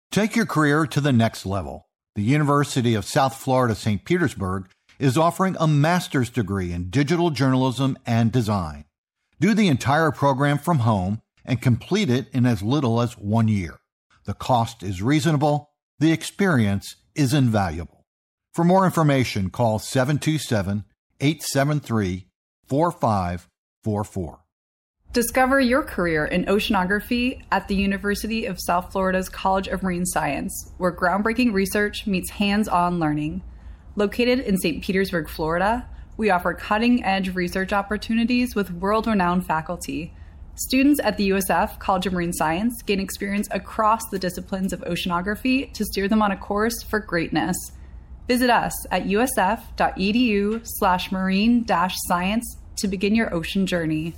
Take your career to the next level. The University of South Florida, St. Petersburg is offering a master's degree in digital journalism and design. Do the entire program from home and complete it in as little as 1 year. The cost is reasonable. The experience is invaluable. For more information, call 727-873-4544. Discover your career in oceanography at the University of South Florida's College of Marine Science, where groundbreaking research meets hands-on learning. Located in St. Petersburg, Florida, we offer cutting-edge research opportunities with world-renowned faculty. Students at the USF College of Marine Science gain experience across the disciplines of oceanography to steer them on a course for greatness. Visit us at usf.edu/marine-science to begin your ocean journey.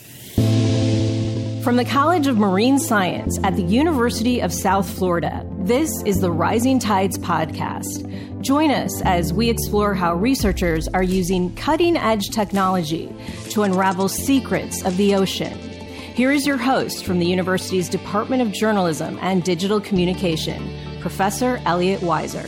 From the College of Marine Science at the University of South Florida, this is the Rising Tides podcast. Join us as we explore how researchers are using cutting-edge technology to unravel secrets of the ocean. Here is your host from the university's Department of Journalism and Digital Communication, Professor Elliot Weiser.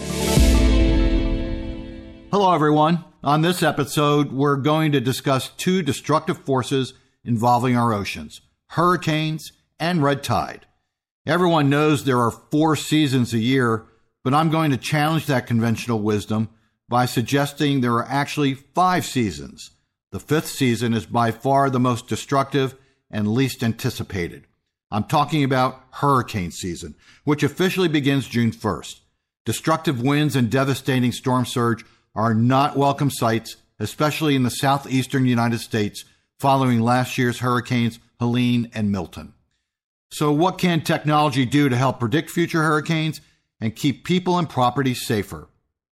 Hello, everyone. On this episode, we're going to discuss two destructive forces involving our oceans: hurricanes and red tide. Everyone knows there are 4 seasons a year, but I'm going to challenge that conventional wisdom by suggesting there are actually 5 seasons. The 5th season is by far the most destructive and least anticipated. I'm talking about hurricane season, which officially begins June 1st. Destructive winds and devastating storm surge are not welcome sights, especially in the southeastern United States, following last year's hurricanes Helene and Milton. So what can technology do to help predict future hurricanes and keep people and property safer?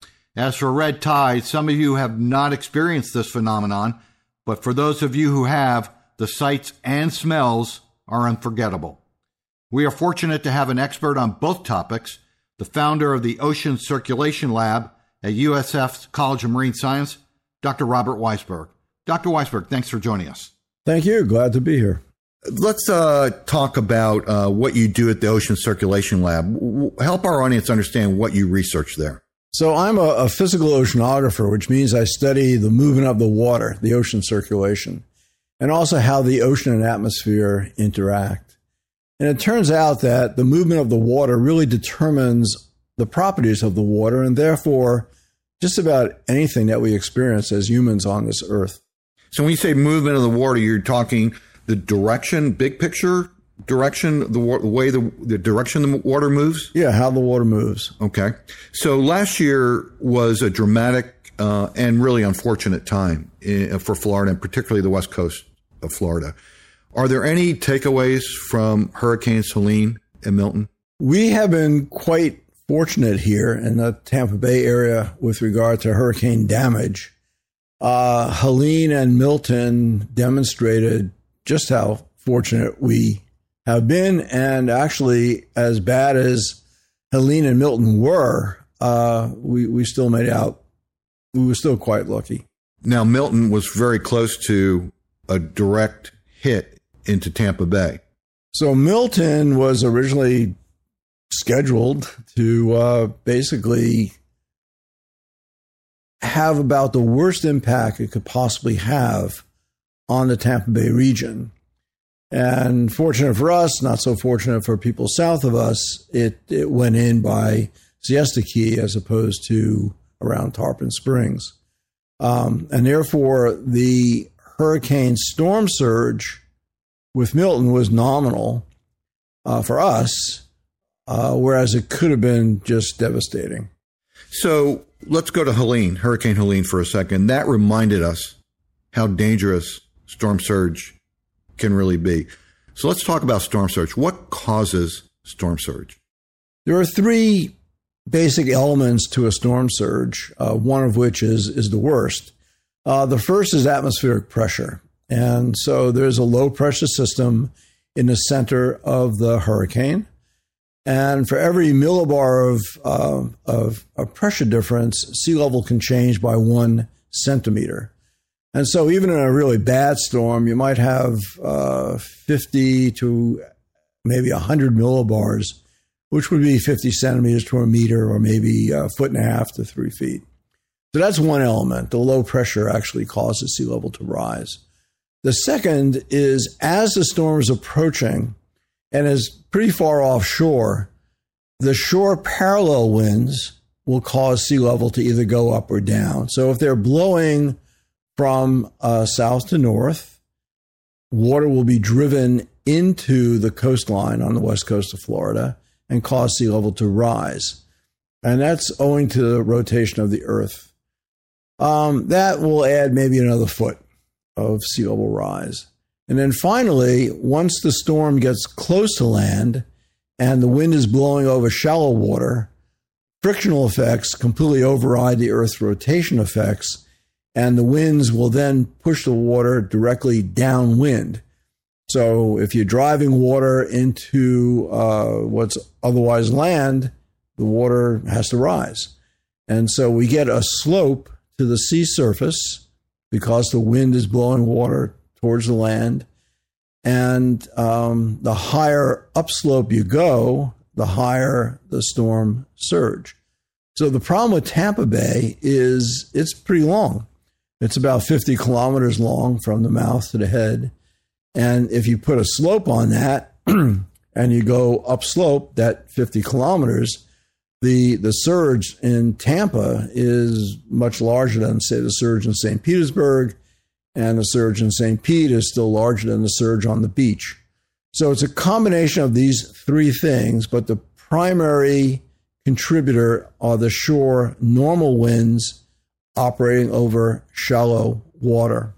As for red tide, some of you have not experienced this phenomenon, but for those of you who have, the sights and smells are unforgettable. We are fortunate to have an expert on both topics, the founder of the Ocean Circulation Lab at USF's College of Marine Science, Dr. Robert Weisberg. Dr. Weisberg, thanks for joining us. Thank you. Glad to be here. Let's talk about what you do at the Ocean Circulation Lab. Help our audience understand what you research there. So I'm a physical oceanographer, which means I study the movement of the water, the ocean circulation, and also how the ocean and atmosphere interact. And it turns out that the movement of the water really determines the properties of the water and therefore just about anything that we experience as humans on this earth. So when you say movement of the water, you're talking the direction, big picture direction, the way the direction the water moves? Yeah, how the water moves. Okay. So last year was a dramatic and really unfortunate time for Florida, and particularly the west coast of Florida. Are there any takeaways from Hurricanes Helene and Milton? We have been quite fortunate here in the Tampa Bay area with regard to hurricane damage. Helene and Milton demonstrated just how fortunate we have been, and actually, as bad as Helene and Milton were, we still made out. We were still quite lucky. Now, Milton was very close to a direct hit into Tampa Bay. So Milton was originally scheduled to basically have about the worst impact it could possibly have on the Tampa Bay region. And fortunate for us, not so fortunate for people south of us, it went in by Siesta Key as opposed to around Tarpon Springs. And therefore, the hurricane storm surge with Milton was nominal for us, whereas it could have been just devastating. So let's go to Helene, Hurricane Helene for a second. That reminded us how dangerous storm surge can really be. So let's talk about storm surge. What causes storm surge? There are 3 basic elements to a storm surge, one of which is the worst. The first is atmospheric pressure. And so there's a low pressure system in the center of the hurricane. And for every millibar of pressure difference, sea level can change by 1 centimeter. And so even in a really bad storm, you might have 50 to maybe 100 millibars which would be 50 centimeters to a meter, or maybe a foot and a half to 3 feet. So that's one element. The low pressure actually causes sea level to rise. The second is, as the storm is approaching and is pretty far offshore, the shore parallel winds will cause sea level to either go up or down. So if they're blowing from south to north, water will be driven into the coastline on the west coast of Florida and cause sea level to rise. And that's owing to the rotation of the earth. That will add maybe another foot of sea level rise. And then finally, once the storm gets close to land and the wind is blowing over shallow water, frictional effects completely override the Earth's rotation effects, and the winds will then push the water directly downwind. So if you're driving water into what's otherwise land, the water has to rise. And so we get a slope to the sea surface because the wind is blowing water towards the land. And the higher upslope you go, the higher the storm surge. So the problem with Tampa Bay is it's pretty long. It's about 50 kilometers long from the mouth to the head. And if you put a slope on that and you go upslope that 50 kilometers, the surge in Tampa is much larger than, say, the surge in St. Petersburg, and the surge in St. Pete is still larger than the surge on the beach. So it's a combination of these three things, but the primary contributor are the shore normal winds operating over shallow water.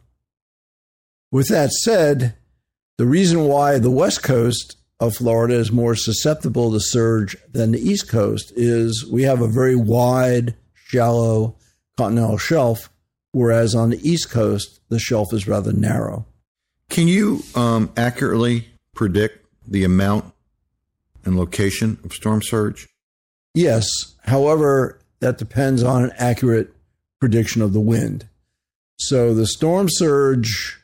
With that said, the reason why the west coast of Florida is more susceptible to surge than the east coast is we have a very wide, shallow continental shelf, whereas on the east coast, the shelf is rather narrow. Can you accurately predict the amount and location of storm surge? Yes. However, that depends on an accurate prediction of the wind. So the storm surge,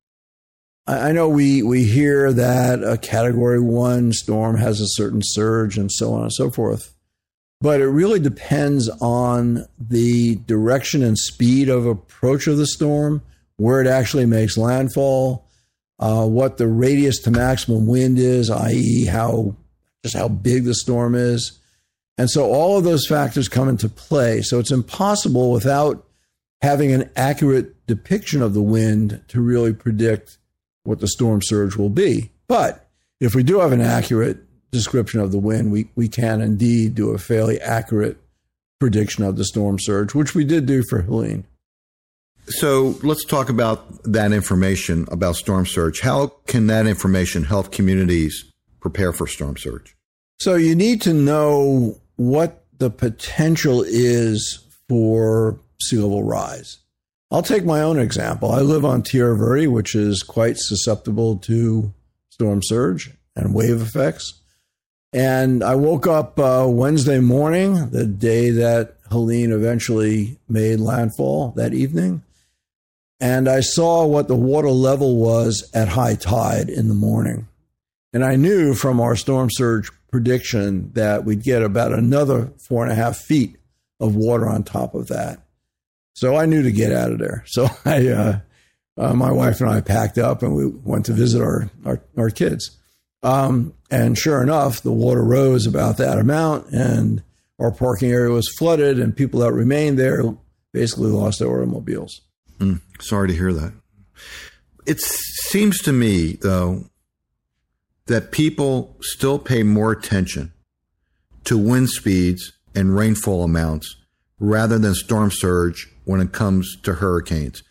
I know we hear that a Category 1 storm has a certain surge and so on and so forth, but it really depends on the direction and speed of approach of the storm, where it actually makes landfall, what the radius to maximum wind is, i.e. how big the storm is. And so all of those factors come into play. So it's impossible without having an accurate depiction of the wind to really predict what the storm surge will be. But if we do have an accurate description of the wind, we can indeed do a fairly accurate prediction of the storm surge, which we did do for Helene. So let's talk about that information about storm surge. How can that information help communities prepare for storm surge? So you need to know what the potential is for sea level rise. I'll take my own example. I live on Tierra Verde, which is quite susceptible to storm surge and wave effects. And I woke up Wednesday morning, the day that Helene eventually made landfall that evening, and I saw what the water level was at high tide in the morning. And I knew from our storm surge prediction that we'd get about another 4.5 feet of water on top of that. So I knew to get out of there. So my wife and I packed up and we went to visit our kids. And sure enough, the water rose about that amount and our parking area was flooded and people that remained there basically lost their automobiles. Sorry to hear that. It seems to me, though, that people still pay more attention to wind speeds and rainfall amounts rather than storm surge when it comes to hurricanes.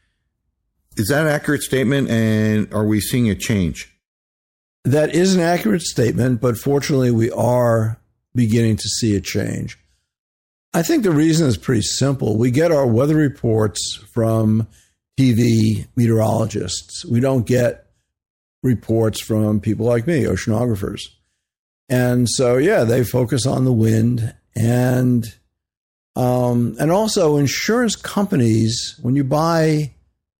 Is that an accurate statement, and are we seeing a change? That is an accurate statement, but fortunately we are beginning to see a change. I think the reason is pretty simple. We get our weather reports from TV meteorologists. We don't get reports from people like me, oceanographers. And so, yeah, they focus on the wind and also insurance companies. When you buy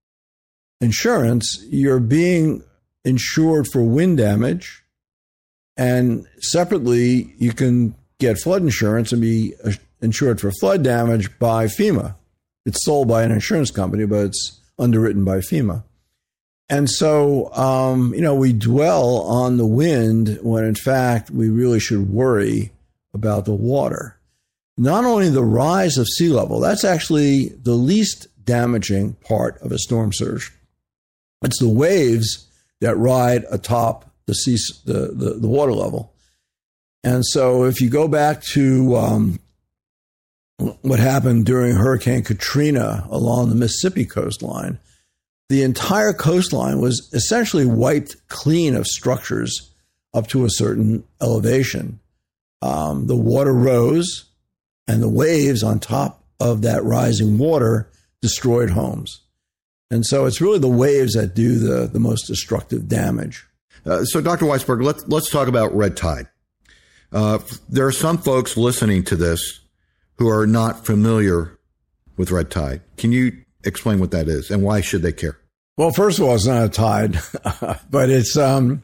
insurance, you're being insured for wind damage And separately, you can get flood insurance and be insured for flood damage by FEMA. It's sold by an insurance company, but it's underwritten by FEMA. And so, we dwell on the wind when in fact we really should worry about the water. Not only the rise of sea level, that's actually the least damaging part of a storm surge. It's the waves that ride atop the water level. And so if you go back to what happened during Hurricane Katrina along the Mississippi coastline, the entire coastline was essentially wiped clean of structures up to a certain elevation. The water rose, and the waves on top of that rising water destroyed homes. And so it's really the waves that do the most destructive damage. So, Dr. Weisberg, let's talk about red tide. There are some folks listening to this who are not familiar with red tide. Can you explain what that is and why should they care? Well, first of all, it's not a tide, but it's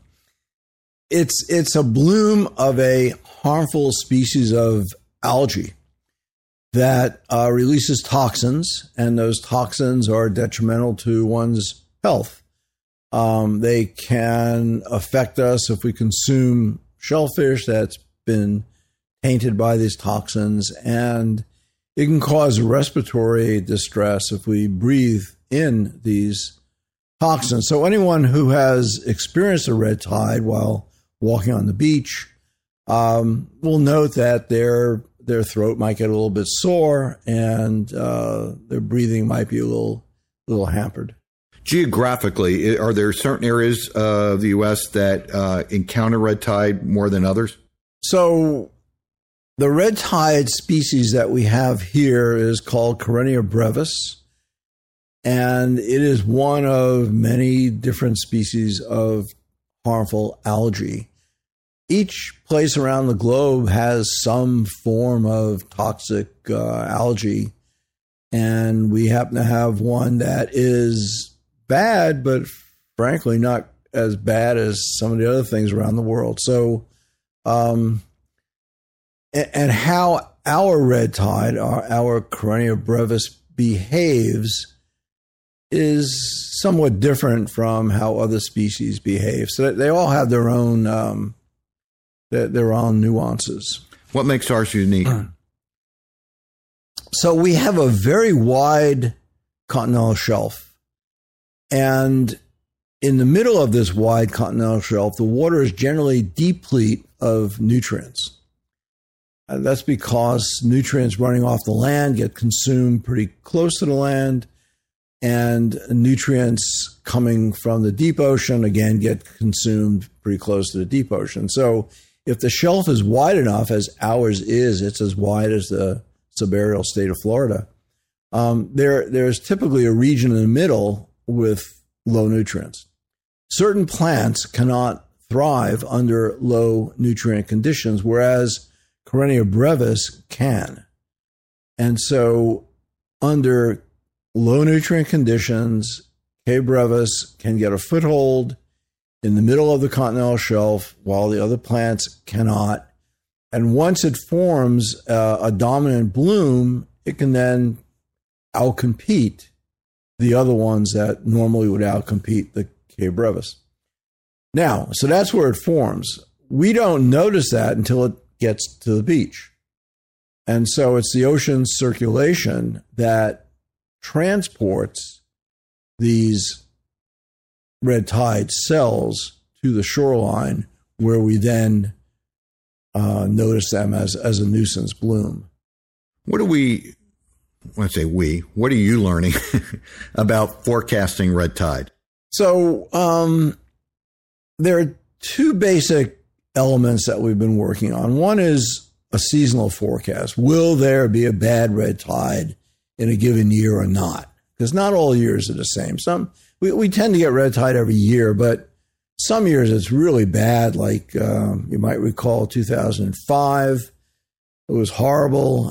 a bloom of a harmful species of algae that releases toxins, and those toxins are detrimental to one's health. They can affect us if we consume shellfish that's been tainted by these toxins, and it can cause respiratory distress if we breathe in these toxins. So anyone who has experienced a red tide while walking on the beach will note that their throat might get a little bit sore, and their breathing might be a little hampered. Geographically, are there certain areas of the U.S. that encounter red tide more than others? So the red tide species that we have here is called Karenia brevis, and it is one of many different species of harmful algae. Each place around the globe has some form of toxic algae, and we happen to have one that is bad, but frankly not as bad as some of the other things around the world. So, and how our red tide, our Karenia brevis, behaves is somewhat different from how other species behave. So they all have their own nuances. What makes ours unique? So we have a very wide continental shelf. And in the middle of this wide continental shelf, the water is generally deplete of nutrients. And that's because nutrients running off the land get consumed pretty close to the land, and nutrients coming from the deep ocean, again, get consumed pretty close to the deep ocean. So if the shelf is wide enough, as ours is, it's as wide as the subaerial state of Florida, there's typically a region in the middle with low nutrients. Certain plants cannot thrive under low nutrient conditions, whereas Karenia brevis can. And so under low nutrient conditions, K. brevis can get a foothold in the middle of the continental shelf while the other plants cannot. And once it forms a dominant bloom, it can then outcompete the other ones that normally would outcompete the K. brevis. Now, so that's where it forms. We don't notice that until it gets to the beach. And so it's the ocean circulation that transports these red tide cells to the shoreline, where we then notice them as a nuisance bloom. What are you learning about forecasting red tide? So there are two basic elements that we've been working on. One is a seasonal forecast. Will there be a bad red tide in a given year or not? Because not all years are the same. We tend to get red tide every year, but some years it's really bad. Like you might recall 2005. It was horrible.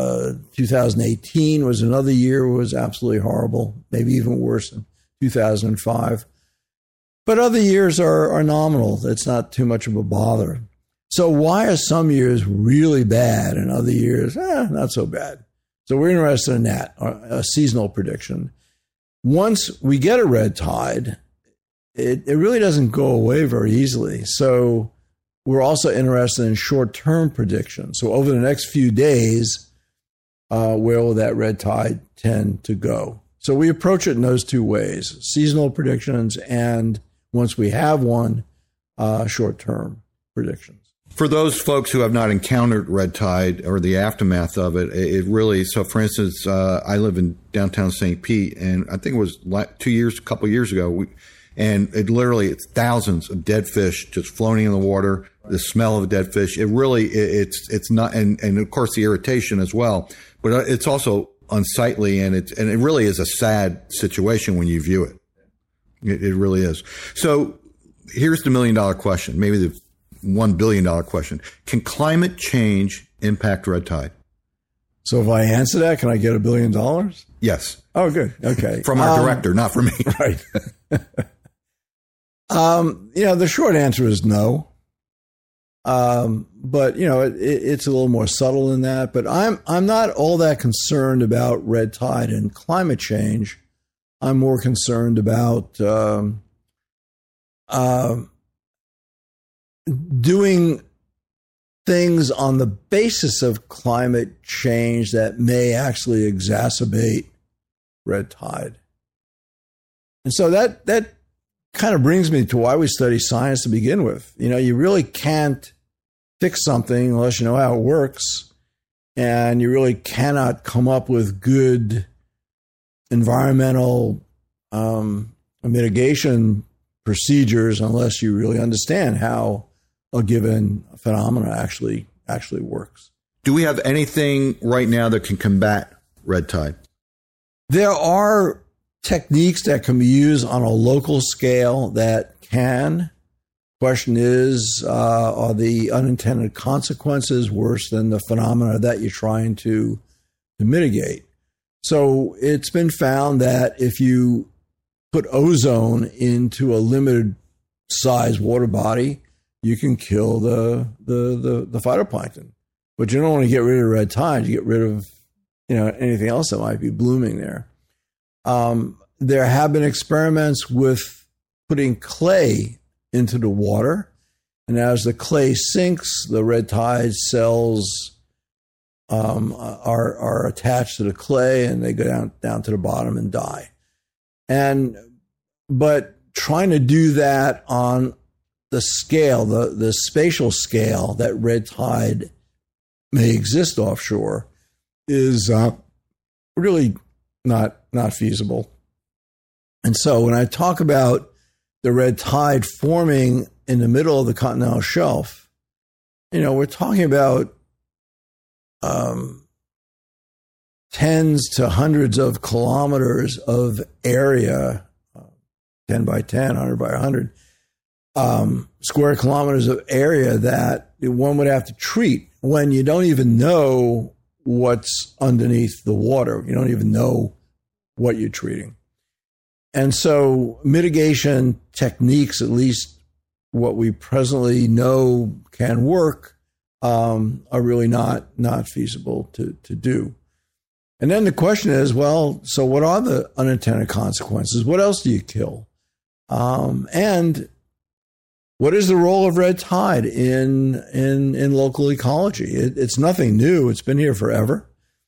2018 was another year where it was absolutely horrible, maybe even worse than 2005. But other years are nominal. It's not too much of a bother. So why are some years really bad and other years, not so bad? So we're interested in that, a seasonal prediction. Once we get a red tide, it really doesn't go away very easily. So we're also interested in short-term predictions. So over the next few days, where will that red tide tend to go? So we approach it in those two ways, seasonal predictions and, once we have one, short-term predictions. For those folks who have not encountered red tide or the aftermath of it, it really, so for instance, I live in downtown St. Pete, and I think it was a couple of years ago, and it's thousands of dead fish just floating in the water, the smell of dead fish. It really, it's not, and of course the irritation as well, but it's also unsightly, and it really is a sad situation when you view it. It really is. So here's the $1 million question, maybe the $1 billion question. Can climate change impact red tide? So if I answer that, can I get $1 billion? Yes. Oh, good. Okay. From our director, not from me. Right. The short answer is no. But it's a little more subtle than that. But I'm not all that concerned about red tide and climate change. I'm more concerned about doing things on the basis of climate change that may actually exacerbate red tide. And so that kind of brings me to why we study science to begin with. You really can't fix something unless you know how it works, and you really cannot come up with good environmental mitigation procedures unless you really understand how a given phenomena actually works. Do we have anything right now that can combat red tide? There are techniques that can be used on a local scale that can. Question is, are the unintended consequences worse than the phenomena that you're trying to mitigate? So it's been found that if you put ozone into a limited size water body, you can kill the phytoplankton. But you don't want to get rid of red tide. You get rid of anything else that might be blooming there. There have been experiments with putting clay into the water, and as the clay sinks, the red tide cells are attached to the clay, and they go down to the bottom and die. But trying to do that on the scale, the spatial scale that red tide may exist offshore is really not feasible. And so when I talk about the red tide forming in the middle of the continental shelf, we're talking about tens to hundreds of kilometers of area, 10 by 10, 100 by 100, square kilometers of area that one would have to treat when you don't even know what's underneath the water. You don't even know what you're treating. And so mitigation techniques, at least what we presently know can work, are really not feasible to do. And then the question is, well, so what are the unintended consequences? What else do you kill? And what is the role of red tide in local ecology? It's nothing new. It's been here forever.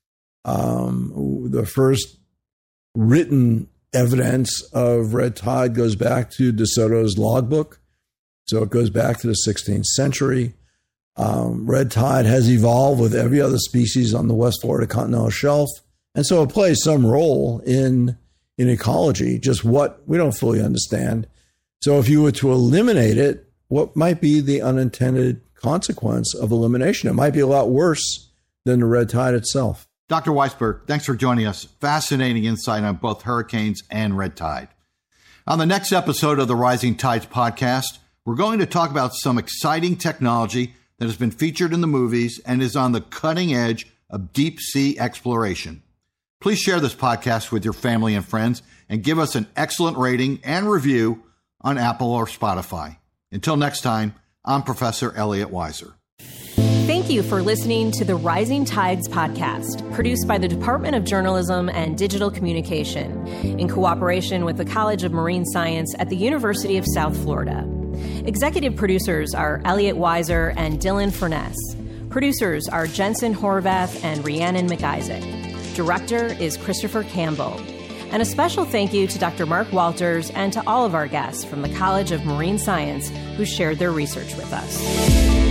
The first written evidence of red tide goes back to De Soto's logbook. So it goes back to the 16th century. Red tide has evolved with every other species on the West Florida continental shelf. And so it plays some role in ecology, just what we don't fully understand. So if you were to eliminate it, what might be the unintended consequence of elimination? It might be a lot worse than the red tide itself. Dr. Weisberg, thanks for joining us. Fascinating insight on both hurricanes and red tide. On the next episode of the Rising Tides podcast, we're going to talk about some exciting technology that has been featured in the movies and is on the cutting edge of deep sea exploration. Please share this podcast with your family and friends and give us an excellent rating and review on Apple or Spotify. Until next time, I'm Professor Elliot Weiser. Thank you for listening to the Rising Tides podcast, produced by the Department of Journalism and Digital Communication in cooperation with the College of Marine Science at the University of South Florida. Executive producers are Elliot Weiser and Dylan Furness. Producers are Jensen Horvath and Rhiannon McIsaac. Director is Christopher Campbell. And a special thank you to Dr. Mark Walters and to all of our guests from the College of Marine Science who shared their research with us.